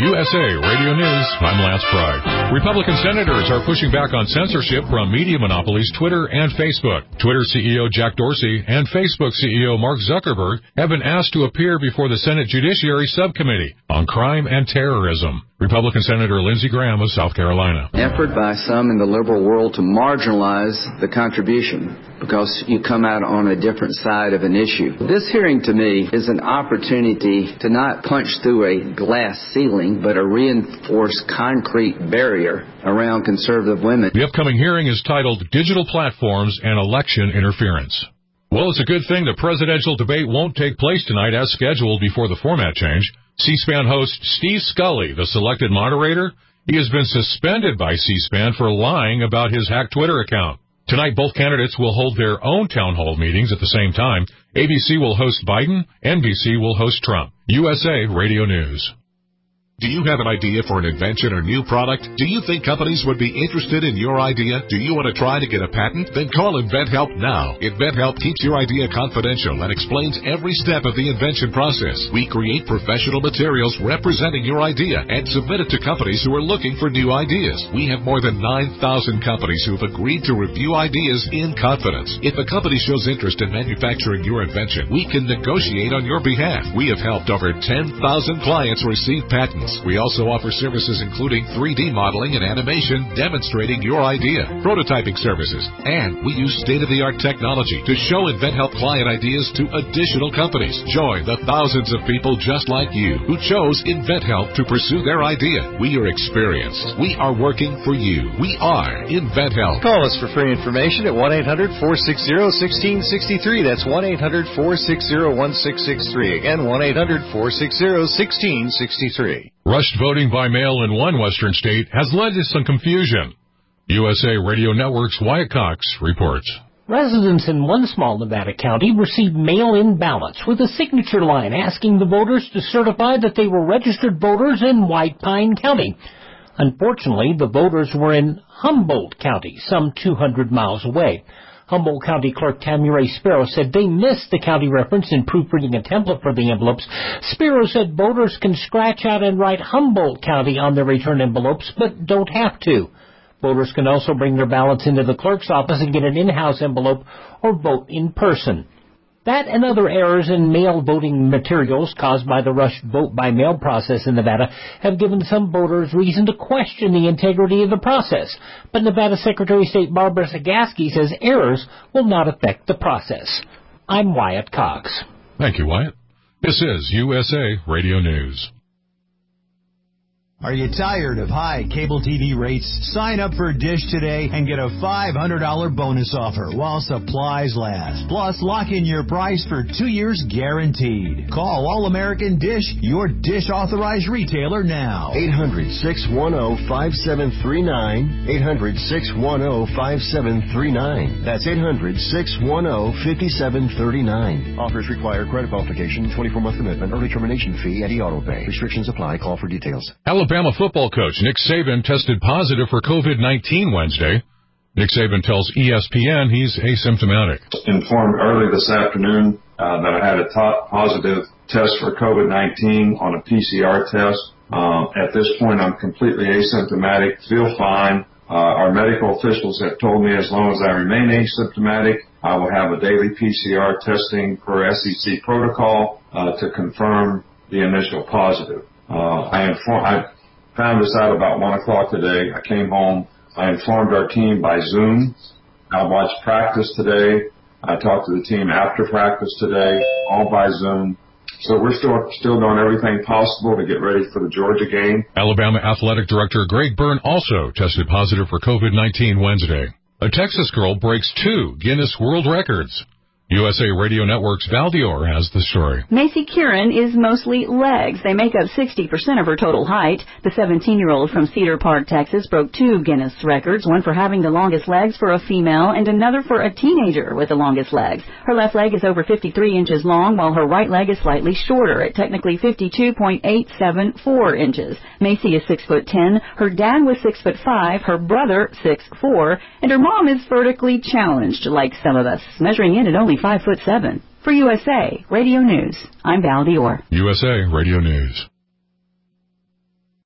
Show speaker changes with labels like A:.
A: USA Radio News, I'm Lance Pry. Republican senators are pushing back on censorship from media monopolies Twitter and Facebook. Twitter CEO Jack Dorsey and Facebook CEO Mark Zuckerberg have been asked to appear before the Senate Judiciary Subcommittee on Crime and Terrorism. Republican Senator Lindsey Graham of South Carolina.
B: Effort by some in the liberal world to marginalize the contribution because you come out on a different side of an issue. This hearing to me is an opportunity to not punch through a glass ceiling, but a reinforced concrete barrier around conservative women.
A: The upcoming hearing is titled Digital Platforms and Election Interference. Well, it's a good thing the presidential debate won't take place tonight as scheduled before the format change. C-SPAN host Steve Scully, the selected moderator, he has been suspended by C-SPAN for lying about his hacked Twitter account. Tonight, both candidates will hold their own town hall meetings at the same time. ABC will host Biden, NBC will host Trump. USA Radio News.
C: Do you have an idea for an invention or new product? Do you think companies would be interested in your idea? Do you want to try to get a patent? Then call InventHelp now. InventHelp keeps your idea confidential and explains every step of the invention process. We create professional materials representing your idea and submit it to companies who are looking for new ideas. We have more than 9,000 companies who have agreed to review ideas in confidence. If a company shows interest in manufacturing your invention, we can negotiate on your behalf. We have helped over 10,000 clients receive patents. We also offer services including 3D modeling and animation demonstrating your idea, prototyping services, and we use state-of-the-art technology to show InventHelp client ideas to additional companies. Join the thousands of people just like you who chose InventHelp to pursue their idea. We are experienced. We are working for you. We are InventHelp.
D: Call us for free information at 1-800-460-1663. That's 1-800-460-1663. Again, 1-800-460-1663.
A: Rushed voting by mail in one western state has led to some confusion. USA Radio Network's Wyatt Cox reports.
E: Residents in one small Nevada county received mail-in ballots with a signature line asking the voters to certify that they were registered voters in White Pine County. Unfortunately, the voters were in Humboldt County, some 200 miles away. Humboldt County Clerk Tamuray Sparrow said they missed the county reference in proofreading a template for the envelopes. Sparrow said voters can scratch out and write Humboldt County on their return envelopes, but don't have to. Voters can also bring their ballots into the clerk's office and get an in-house envelope or vote in person. That and other errors in mail voting materials caused by the rushed vote-by-mail process in Nevada have given some voters reason to question the integrity of the process. But Nevada Secretary of State Barbara Sagaski says errors will not affect the process. I'm Wyatt Cox.
A: Thank you, Wyatt. This is USA Radio News.
F: Are you tired of high cable TV rates? Sign up for Dish today and get a $500 bonus offer while supplies last. Plus, lock in your price for 2 years guaranteed. Call All-American Dish, your Dish authorized retailer now.
G: 800-610-5739. 800-610-5739. That's 800-610-5739. Offers require credit qualification, 24-month commitment, early termination fee, and auto pay. Restrictions apply. Call for details.
A: Alabama football coach Nick Saban tested positive for COVID-19 Wednesday. Nick Saban tells ESPN he's asymptomatic.
H: Informed early this afternoon that I had a positive test for COVID-19 on a PCR test. At this point, I'm completely asymptomatic, feel fine. Our medical officials have told me as long as I remain asymptomatic, I will have a daily PCR testing per SEC protocol to confirm the initial positive. I found this out about 1 o'clock today. I came home. I informed our team by Zoom. I watched practice today. I talked to the team after practice today, all by Zoom. So we're still doing everything possible to get ready for the Georgia game.
A: Alabama Athletic Director Greg Byrne also tested positive for COVID-19 Wednesday. A Texas girl breaks 2 Guinness World Records. USA Radio Network's Val Dior has the story.
I: Macy Kieran is mostly legs. They make up 60% of her total height. The 17-year-old from Cedar Park, Texas, broke 2 Guinness records, one for having the longest legs for a female and another for a teenager with the longest legs. Her left leg is over 53 inches long, while her right leg is slightly shorter at technically 52.874 inches. Macy is 6'10". Her dad was 6'5", her brother 6'4", and her mom is vertically challenged, like some of us, measuring in at only 5'7". For USA Radio News, I'm Val Dior.
A: USA Radio News.